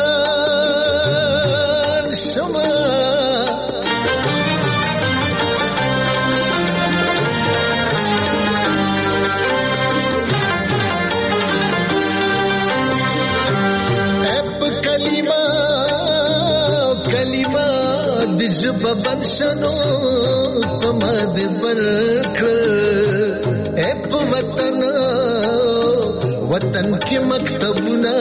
جب بنشنو پمد برکل اپ وطن وطن کی مکتبنا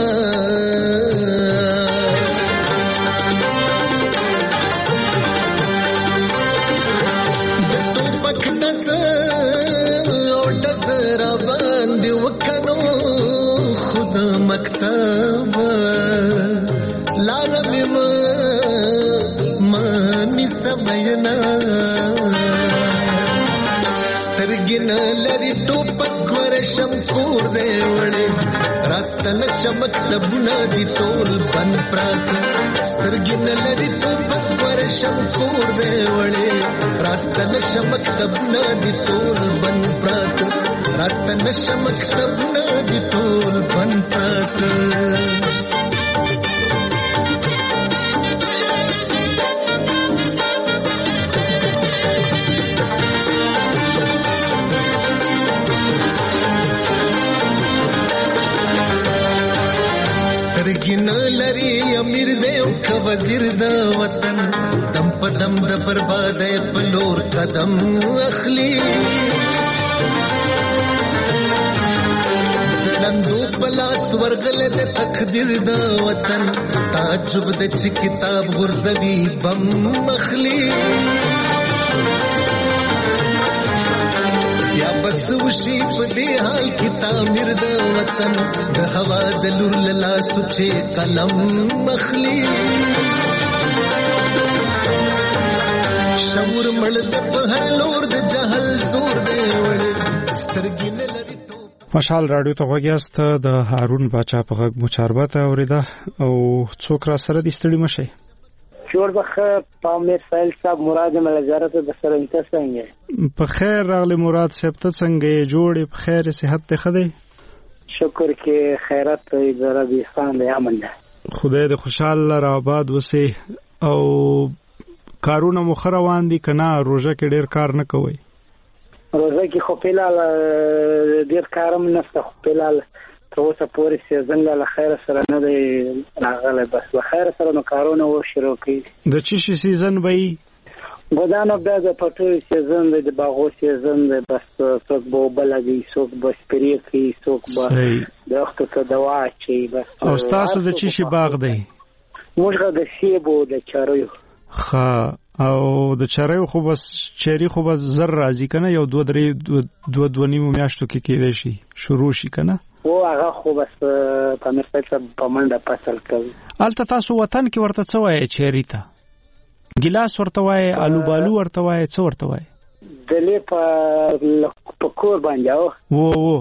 دتو پکتس او دس را باندې وکنو خود مکتب لارم سمينا سترګن لري ټوپک ورشم کور دی وړي راستل چمک لبونه دي ټول بن پرات سترګن لري ټوپک ورشم کور دی وړي راستل چمک لبونه دي ټول بن پرات راستل چمک لبونه دي ټول بن پرات لکه وزیر د وطن دم په دم د بربادۍ په لور قدم اخلي دلندو بلاس ورغله د تقدیر د وطن تعجب د چې کتاب غرزوي بم اخلي یا بسوشي په دې حال کې تعمیر د وطن د هوا د لور لا سوچې قلم مخلي شعور مړ د په هر لور د جهل زور دی وړ سترګې نه لري مشال رادیو ته وګیاست د هارون باچا په غږ مچاربته اوریدا او څوک را سره د ستړي مشه جوړ بخه پامیر فایل صاحب مراد ملګرت د سره انته څنګه په خیر راغلی مراد صاحب ته څنګه جوړې په خیر صحت ته خدای شکر کې خیرت د رب خان دی امن ده خدای دې خوشاله را آباد وسه او کارونه مخ روان دي کنه روزه کې ډیر کار نه کوي روزه کې خو پیلال ډیر کارم نشته خو پیلال ته اوسه پورې سیزن له خیر سره نه دی راغله بس له خیر سره نو کارونه و شروع کړي د چی شي سیزن وای ودانو د پټوي سیزن د باغو سیزن د بس څوک بو بلګي څوک بس پرې کوي څوک به د وخت ته دوا چي بس او تاسو د چی شي باغ دی موږ د سیبو د چاروي ها او د چاروي خو بس چيري خو بس زر راځي کنه یو 2 نیمو میاشتو کې کېږي شي شروع شي کنه او هغه خو بس په مرسته په منډه فصل کوي البته تاسو وطن کې ورته څه وایي چيري ته ګلاس ورته وایي آلو بالو ورته وایي څه ورته وایي دلې په کور باندې وو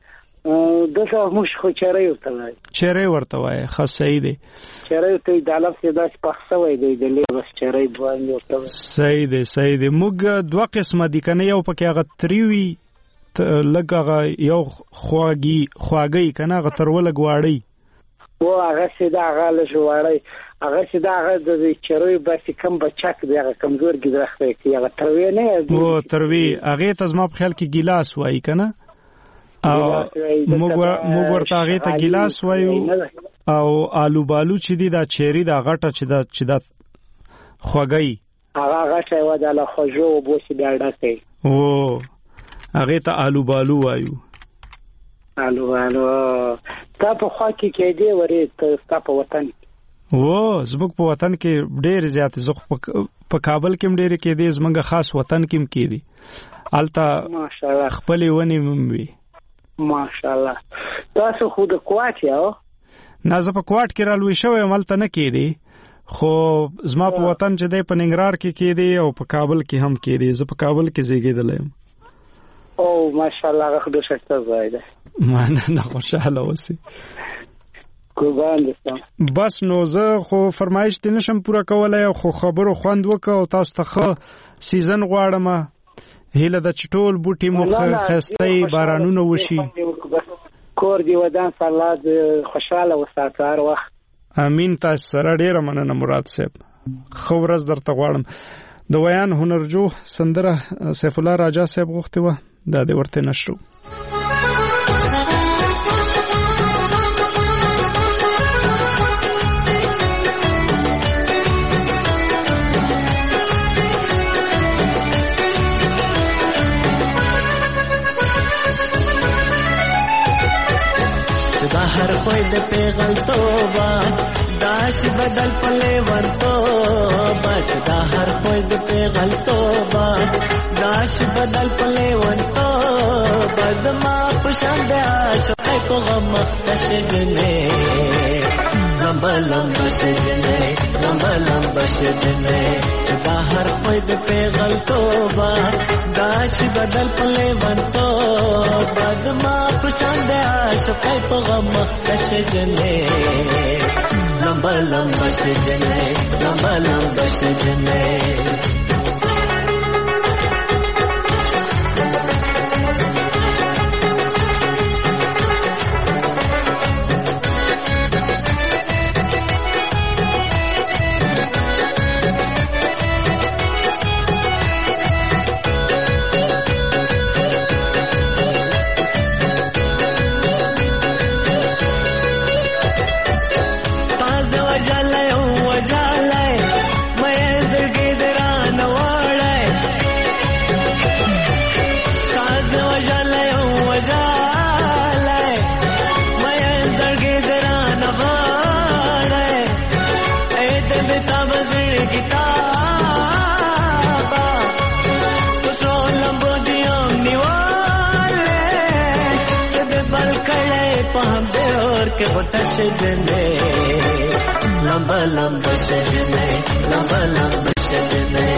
دغه موږ خو چیرې ورته وایي چیرې ورته وایي خاص صحیح دی چیرې ته د علف سیدا پخښوي دی دلې بس چیرې باندې ورته صحیح دی موږ دوه قسمه دي کنه یو پکې هغه تریوي لګه یو خواږی کنه هغه ترول غواړي او هغه سیدا هغه لږواړي هغه سیدا هغه د چیرې بس کم بچک دی هغه کمزور کې درخته کې هغه تروي نه او تروي هغه تاسو ما په خیال کې ګلاس وایي کنه او موږ ورته هغه ته ګلاس وایو او آلو بالو چې دی دا چيري دا غټه چې دا خوګي هغه غټه و دا له خوجو بوسي دا ډکه او هغه ته آلو بالو وایو آلو بالو تا په خوا کې دی ورې تا په وطن او زموږ په وطن کې ډېر زیات زخ په کابل کې ډېر کې دی زموږ خاص وطن کې کې دی التا ماشاءالله خپل ونی مموي ماشاءالله تاسو خود کوټ یو نه زه په کوټ کې رالوي شوی ملته نه کېدی خو زما په وطن چې دی په ننګرهار کې کېدی او په کابل کې هم کېدی زه په کابل کې زیږیدلم او ماشاءالله هغه خو شکته زای ده نه خوشاله اوسې قربان دې بس نو زه خو فرمایش دې نشم پوره کولای خو خبرو خوند وکاو تاسو ته سیزن غواړم هله د چټول بوټي مخ خستې بارانونه وشي کور دی ودان سلاد خوشاله وساته هر وخت امين تاسو سره ډیره مننه مراد صاحب خو ورځ درته غواړم د ویان هنرجو سندره سیف الله راجا صاحب غوښته و دا دې ورته نشو هر خوی د پیغل توبه داش بدل پله ورتوبه دا هر خوی د پیغل توبه داش بدل پله ورتوبه دما پشان د عاشق کو غم مختشجنه غمبلم بشجنه دا هر خوی د پیغل توبه داش بدل پله ورتوبه دما پشان د عاشق کو غم مختشجنه غمبلم بشجنه पहम दे और के बटा चलने लंबा लंबा चलने लंबा लंबा चलने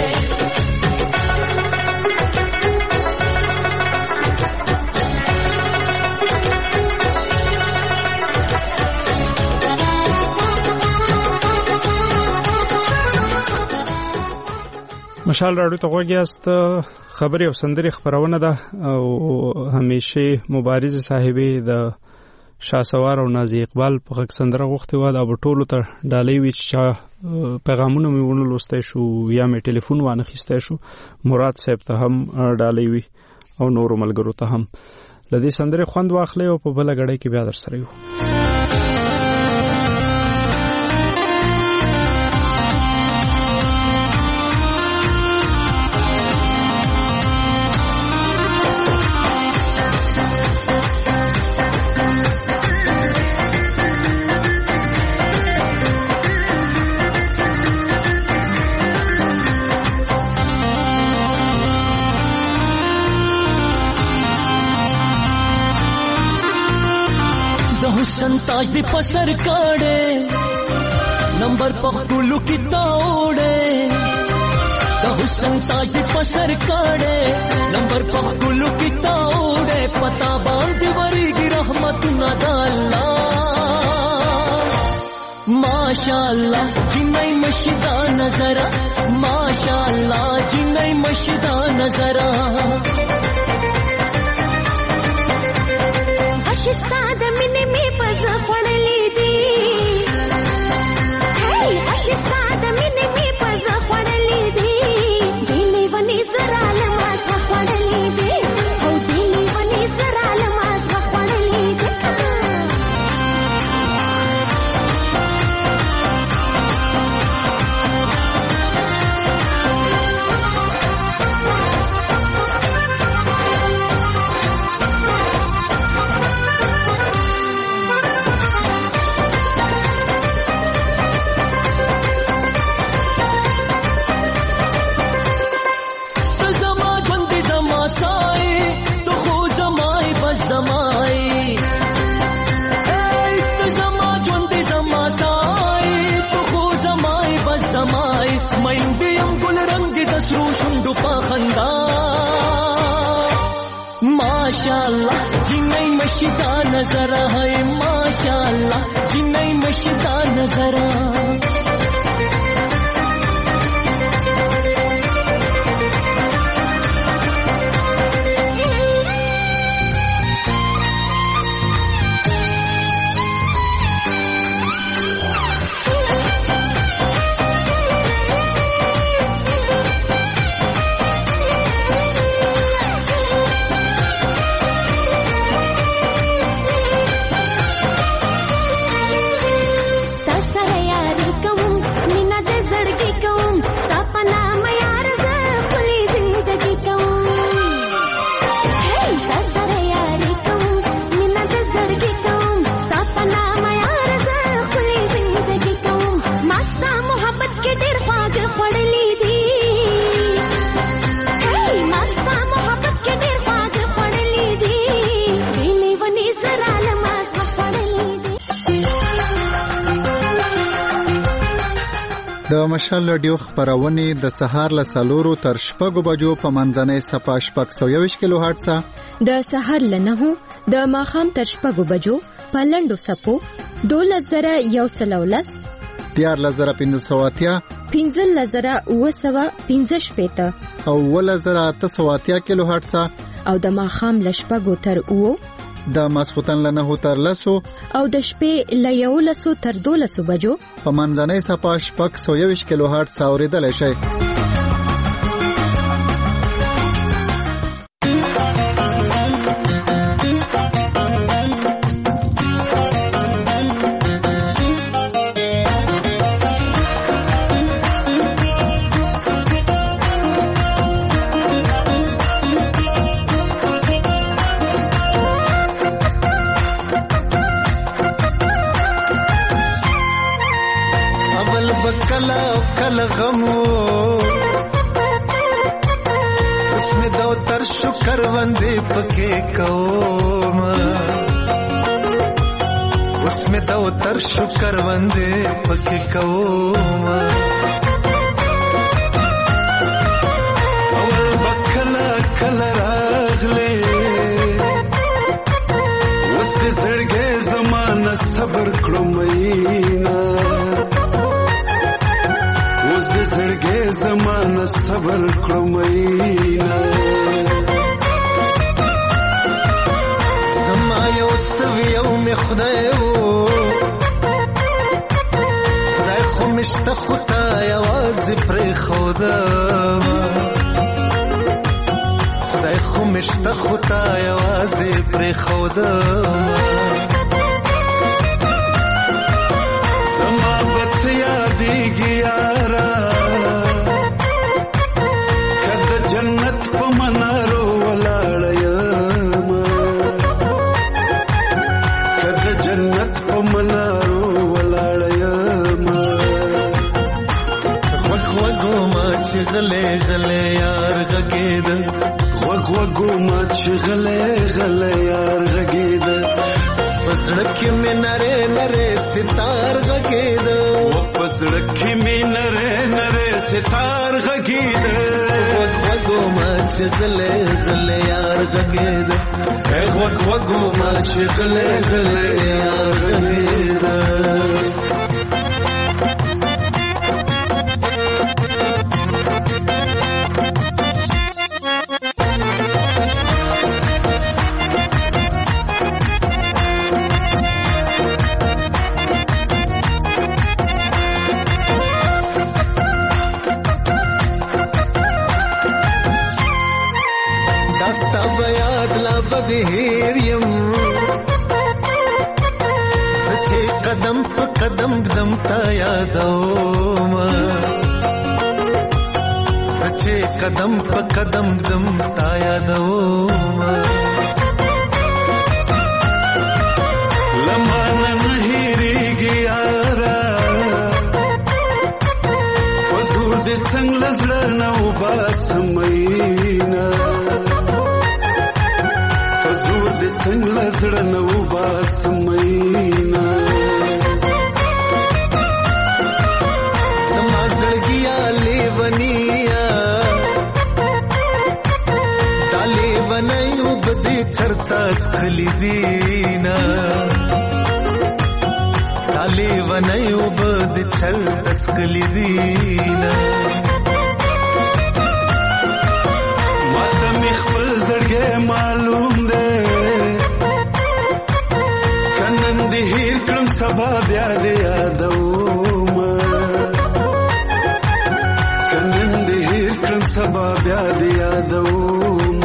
مشال راډیو ته غوږیاست. خبري او سندري خبرونه ده او همیشه مبارز صاحبې د شاسوار او نازي اقبال په غږ سندره غوښتي و دا ټولو ته ډالۍ وی چې پیغامونه مې ونلوستای شو یا مې ټلیفون وانه خېستای شو. مراد صاحب ته هم ډالۍ وی او نورو ملګرو ته هم. لدې سندري خوند واخلې او په بل غړې کې بیا در سره یو. संताज दी पसर काड़े नंबर पखुलू की तोड़े संताज दी पसर काड़े नंबर पखुलू की तोड़े पता बांध वरी की रहमत न डाला माशाअल्लाह जिन्नई मशीदा नजरा माशाअल्लाह जिन्नई मशीदा नजरा अशिस्ताद मिने में पज़ पड़ली दी हे अशिस्ताद मिने में पज़ पड़ली दी दिली वनी जराल मास पड़ली दी ओ दिली वनी जराल मास पड़ली दी माशाअल्लाह जिन्नई मशीदा नजरा है माशाअल्लाह जिन्नई मशीदा नजरा د مشال رادیو خبرونه د سهار له 4 تر 6 بجو په منځنۍ صفه 621 کیلو هرتز د سهار له 9 د ماخام تر 6 بجو په لندو سپو 2113 14500 15915 او 1880 کیلو هرتز او د ماخام له 6 تر 9 د ماسختن له 9 تر 10 او د شپې له 11 تر 12 بجو په منځنۍ صفه 621 کیلو هرتز اوریدل شي. شکر وندې پکې کوم د وتر شکر وندې پکې کوم اول بکلا کلا راغلې وس دې زړګې زمانه صبر کړو مینا وس دې زړګې زمانه صبر کړو مینا زما یو یو می خدای خو مشته خدا یوازې پرې خوده خدای خو مشته خدا یوازې پرې خوده زما بت یادېږي یارا کده جنت په منارو ولاړ یم کده جنت په منارو ولاړ یم وګو ما چې غلې غلې یار غږېد وګو ما چې غلې غلې یار غږېد پسړه کې مې نره نره ستار غږېد پسړه کې مې نره نره ستار غږېد وګو ما چې غلې غلې یار غږېد وګو ما چې غلې غلې یار غږېد هیر یم سچې قدم په قدم دم تا یادوم سچې قدم په قدم دم تا یادوم لمانه نه هېرېږي یاره حضور دې څنګه زړه نه وباسم مینا څنګه زړه نه وباسم مینا زما زړګیا لیونیا دا لیونیو بدې چرتا سخلی دینا دا لیونیو بدې چرتا سخلی دینا ماته مې خپل زړګی معلوم دی هیر کړم سبا بیا دې یادوم کنن دې هیر کړم سبا بیا دې یادوم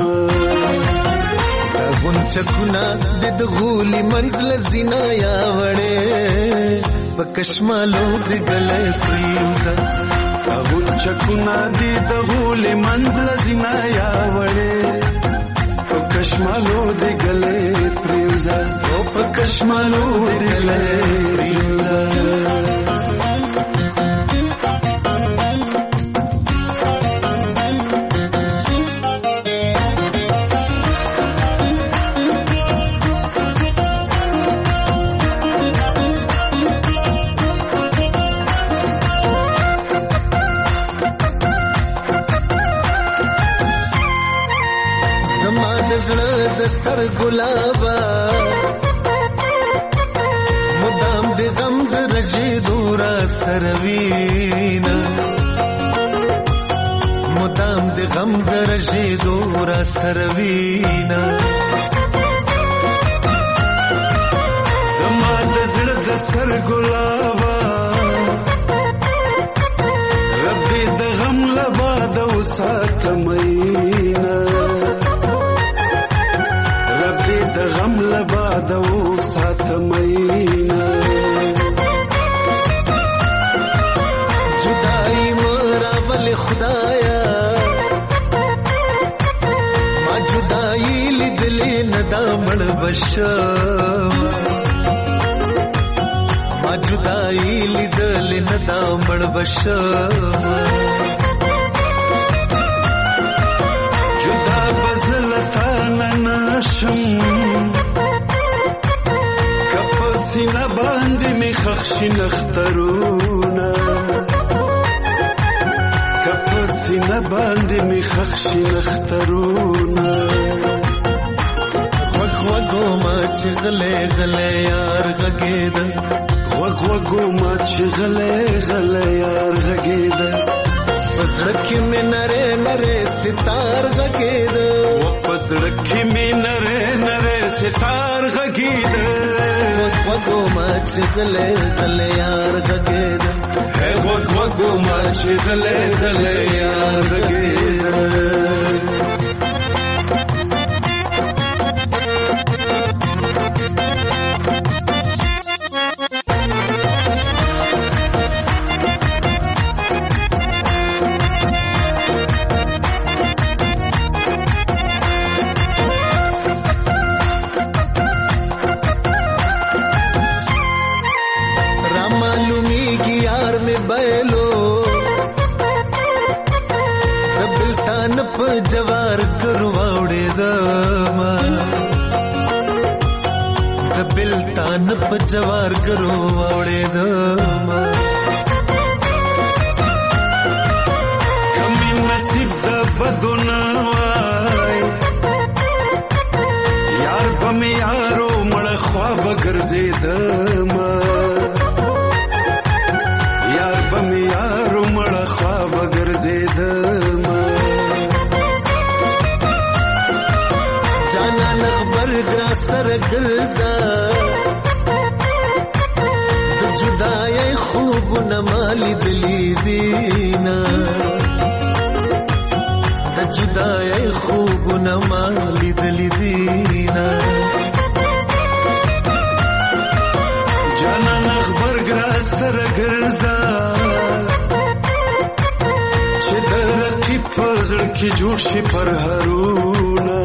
غونچکونه د غولي منزل زینا یا وړې پکشمالو د ګلې پریوزا غونچکونه د غولي منزل زینا یا وړې کشمالو د ګلې پریوزا او په کشمالو د ګلې پریوزا سر گلابا مدام د غم د رجې دورا سروینا مدام د غم د رجې دورا سروینا زما د زړه د سر گلابا ربي د غم لبا د وسات مینا د غم لبا د وسات مینا جدائی مرا ول خدایا ما جدائی لیدلې ندا مړ بشم ما جدائی لیدلې ندا مړ بشم جدا بزلتا نشم کپسینه باندې بخشي نخترونا کپسینه باندې می خخشي نخترونا وګو ما چې غلې غلې یار غګید وګو ما چې غلې غلې یار غګید پسړکې مې نره نره ستار غګید پسړکې مې نره نره ستار غګید وګو ما چې غلې غلې یار غګید وګو ما چې غلې غلې یار غګید جوار کرواوڑے دما دبلتان په جوار کرواوڑے دما کمی نصیب د بدنا وای یار بم یارو مړ خواب ګرځیدما یار بم یارو مړ خواب ګرځیدما سر ګرځا د جدای خوب نمالي دلی دینا د جدای خوب نمالي دلی دینا جانا نخبر ګرا سر ګرځا چې درکی پزړ کې جوړ شي پر هرونا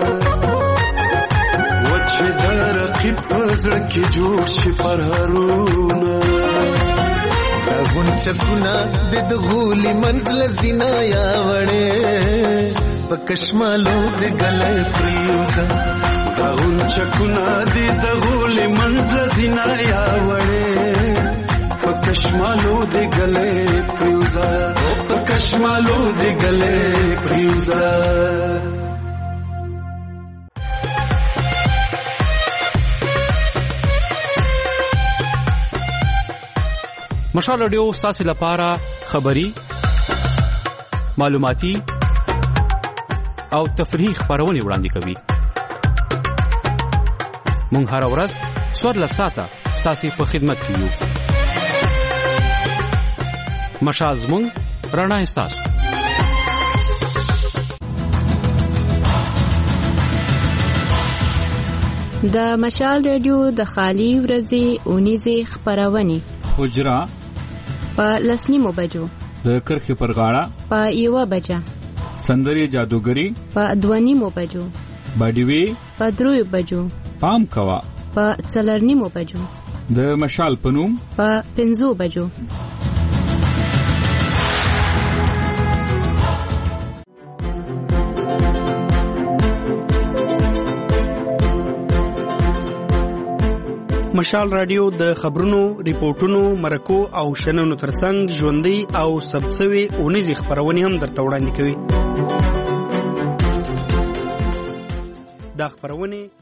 پزړ کې جوړ شي پر هرونا غون چکونا د غولي منزل زینا یا وړې پکشمالو د غلې پریوزا غون چکونا د غولي منزل زینا یا وړې پکشمالو د غلې پریوزا پکشمالو د غلې پریوزا مشال رادیو ستاسو لپاره خبری معلوماتي او تفریحي خبرونه وړاندې کوي. مونږ هر ورځ څوارلس ساعته ستاسو په خدمت کې یو. مشال زموږ رڼا ستاسو. د مشال رادیو د خالي ورځې اونیزه خبرونه حجرا په لسنیمو بجو د کرخې پر غاړه په 1 بجه سندري جادوګری په 2 بجو باډیوي په 3 بجو پام کوا په 4 بجو د مشال پنوم په 5 بجو. مشال رادیو د خبرونو، ریپورتونو، مرکو او شننو ترڅنګ ژوندۍ او ثبتسوي اونیزې خبرونه هم درته وړاندې کوي. دا خبرونه